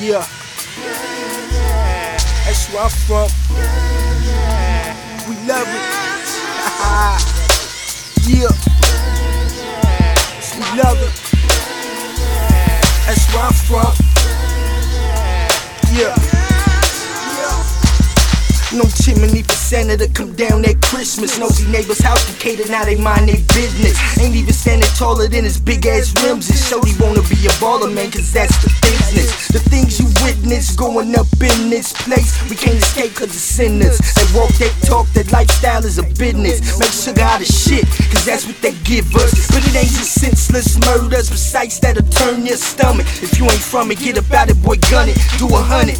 Yeah, that's where I'm from. We love it. Yeah, we love it. That's where I'm from. Yeah. No chimney for Santa come down at Christmas. Nosy neighbors house Decatur, now they mind their business. Ain't even standing taller than his big ass rims. And Shorty wanna be a baller, man, cause that's the business. The things you witness going up in this place, we can't escape cause of sinners. They walk, they talk, that lifestyle is a business. Make sugar out of shit, cause that's what they give us. But it ain't just senseless murders, but sights that'll turn your stomach. If you ain't from it, get about it, boy, gun it, do 100.